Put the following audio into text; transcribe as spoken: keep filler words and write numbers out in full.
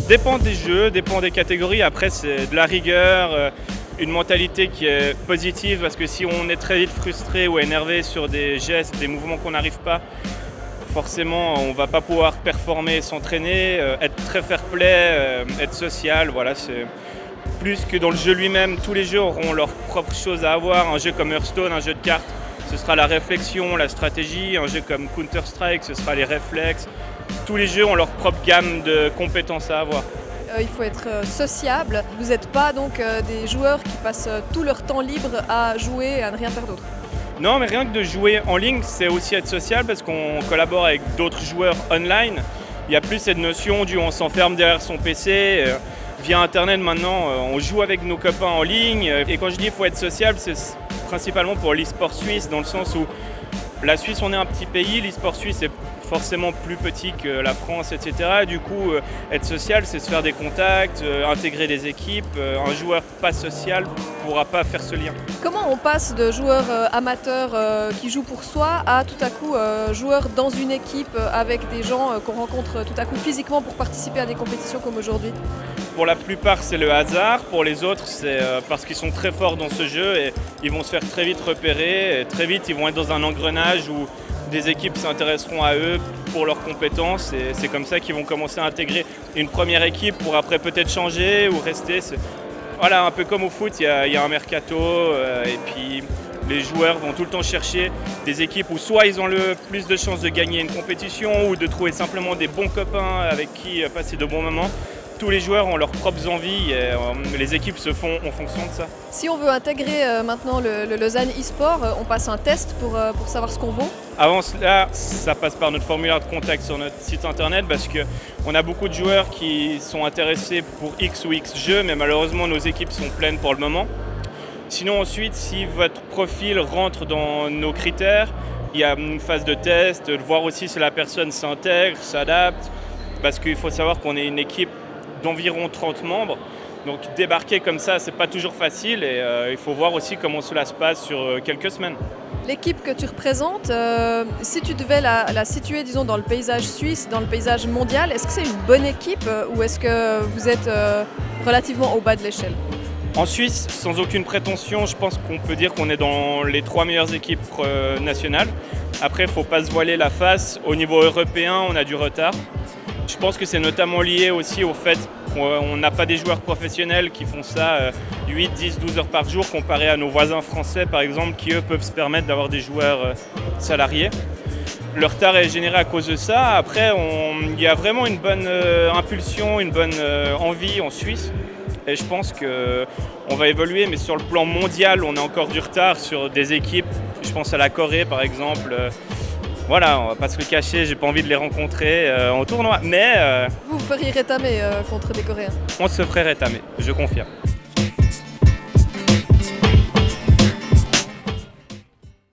Dépend des jeux, dépend des catégories. Après, c'est de la rigueur, euh, une mentalité qui est positive parce que si on est très vite frustré ou énervé sur des gestes, des mouvements qu'on n'arrive pas, forcément, on ne va pas pouvoir performer, s'entraîner, euh, être très fair-play, euh, être social. Voilà, c'est plus que dans le jeu lui-même. Tous les jeux auront leurs propres choses à avoir. Un jeu comme Hearthstone, un jeu de cartes, ce sera la réflexion, la stratégie. Un jeu comme Counter-Strike, ce sera les réflexes. Tous les jeux ont leur propre gamme de compétences à avoir. Euh, il faut être euh, sociable. Vous n'êtes pas donc euh, des joueurs qui passent euh, tout leur temps libre à jouer et à ne rien faire d'autre. Non, mais rien que de jouer en ligne, c'est aussi être social parce qu'on collabore avec d'autres joueurs online. Il y a plus cette notion du on s'enferme derrière son P C. Euh, via Internet maintenant, euh, on joue avec nos copains en ligne. Et quand je dis qu'il faut être sociable, c'est principalement pour l'e-sport suisse, dans le sens où la Suisse, on est un petit pays, l'e-sport suisse est forcément plus petit que la France, et cetera. Et du coup, euh, être social, c'est se faire des contacts, euh, intégrer des équipes. Euh, un joueur pas social ne pourra pas faire ce lien. Comment on passe de joueur euh, amateur euh, qui joue pour soi à tout à coup euh, joueur dans une équipe euh, avec des gens euh, qu'on rencontre tout à coup physiquement pour participer à des compétitions comme aujourd'hui? Pour la plupart, c'est le hasard. Pour les autres, c'est euh, parce qu'ils sont très forts dans ce jeu et ils vont se faire très vite repérer. Et très vite, ils vont être dans un engrenage où des équipes s'intéresseront à eux pour leurs compétences et c'est comme ça qu'ils vont commencer à intégrer une première équipe pour après peut-être changer ou rester. Voilà, un peu comme au foot, il y a, il y a un mercato euh, et puis les joueurs vont tout le temps chercher des équipes où soit ils ont le plus de chances de gagner une compétition ou de trouver simplement des bons copains avec qui passer de bons moments. Tous les joueurs ont leurs propres envies et euh, les équipes se font en fonction de ça. Si on veut intégrer euh, maintenant le, le Lausanne e-sport, euh, on passe un test pour, euh, pour savoir ce qu'on vaut? Avant cela, ça passe par notre formulaire de contact sur notre site internet parce qu'on a beaucoup de joueurs qui sont intéressés pour X ou X jeux, mais malheureusement nos équipes sont pleines pour le moment. Sinon ensuite, si votre profil rentre dans nos critères, il y a une phase de test, de voir aussi si la personne s'intègre, s'adapte, parce qu'il faut savoir qu'on est une équipe d'environ trente membres. Donc débarquer comme ça, c'est pas toujours facile et euh, il faut voir aussi comment cela se passe sur euh, quelques semaines. L'équipe que tu représentes, euh, si tu devais la, la situer disons, dans le paysage suisse, dans le paysage mondial, est-ce que c'est une bonne équipe euh, ou est-ce que vous êtes euh, relativement au bas de l'échelle? En Suisse, sans aucune prétention, je pense qu'on peut dire qu'on est dans les trois meilleures équipes euh, nationales. Après, il ne faut pas se voiler la face. Au niveau européen, on a du retard. Je pense que c'est notamment lié aussi au fait qu'on n'a pas des joueurs professionnels qui font ça huit, dix, douze heures par jour comparé à nos voisins français par exemple qui eux peuvent se permettre d'avoir des joueurs salariés. Le retard est généré à cause de ça. Après, il y a vraiment une bonne euh, impulsion, une bonne euh, envie en Suisse. Et je pense qu'on va évoluer, mais sur le plan mondial, on a encore du retard sur des équipes. Je pense à la Corée par exemple. Voilà, on va pas se le cacher, j'ai pas envie de les rencontrer euh, en tournoi, mais... Euh, vous vous feriez rétamer euh, contre des Coréens? On se ferait rétamer, je confirme.